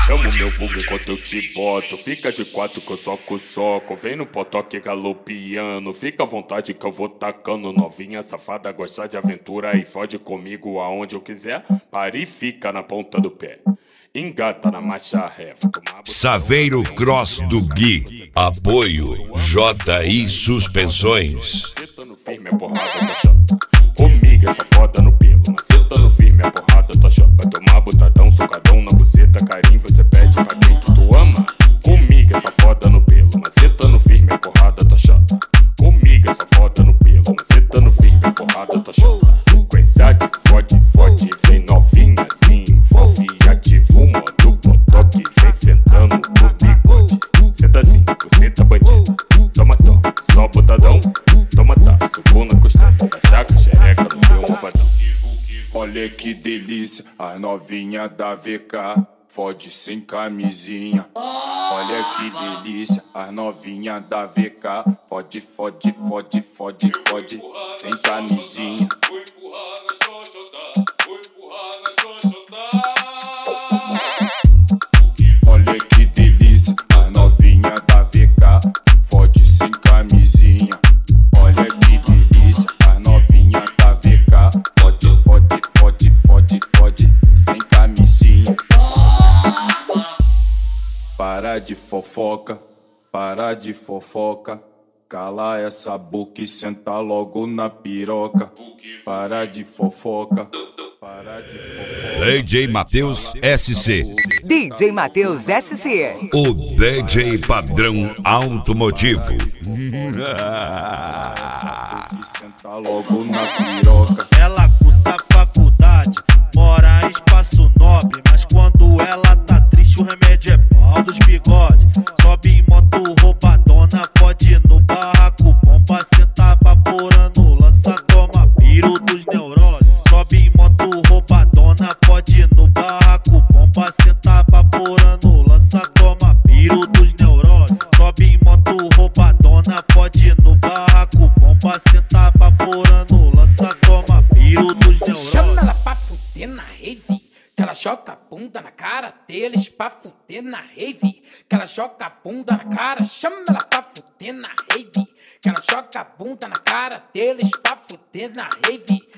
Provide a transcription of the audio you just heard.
Chama o meu bug enquanto eu te boto. Fica de quatro que eu soco o soco. Vem no potoque galopiano. Fica à vontade que eu vou tacando. Novinha safada, gosta de aventura e fode comigo aonde eu quiser. Para e fica na ponta do pé. Engata na marcha ré. Saveiro Cross do Gui. Apoio JI Suspensões. Macetando firme a porrada, tô chata. Comigo essa foda no pelo. Macetando firme a porrada, tô chata. Vai tomar botadão, socadão na buceta. Carinho você pede pra quem tu ama. Comigo essa foda no pelo. Macetando firme a porrada, tô chata. Comigo essa foda no pelo. Macetando firme a porrada, tô chata. Sequência de fode, fode. Vem novinha assim, envolve e ativa o modo potoque. Vem sentando no bigode. Senta assim, você tá bandido. Toma, toma, só botadão. Toma, tá, segura na costela. Chaca, xereca, no meu malvadão. Olha que delícia, as novinha da VK. Fode sem camisinha. Olha que delícia, as novinha da VK. Fode, fode, fode, fode, fode sem camisinha. Vou empurrar na xoxota, vou empurrar na xoxota. Olha que delícia, as novinha da VK. Fode sem camisinha. Olha que delícia, as novinha da VK. Fode, fode, fode, fode, fode sem camisinha. Para de fofoca, para de fofoca. Cala essa boca e senta logo na piroca. Para de fofoca, para de fofoca. DJ Matheus SC. DJ Matheus SC. O DJ padrão automotivo. E senta logo na piroca. Ela cursa faculdade, mora em espaço nobre. Mas quando ela tá triste, o remédio é pau dos bigode. Sobe em moto roubadona, pode no barraco. Bomba, senta vaporando, lança, toma piro dos neurônios. Sobe em moto roubadona, pode no barraco. Bomba, senta vaporando, lança, toma piro dos neurônios. Sobe em moto roubadona, pode no barraco. Bomba, senta vaporando, lança, toma piro dos neurônios. Chama ela pra fuder na rave, que ela joga a bunda na cara deles pra fuder na rave, que ela joga a bunda na cara. Chama ela pra fuder na rave, que ela joga a bunda na cara deles pra fuder na rave.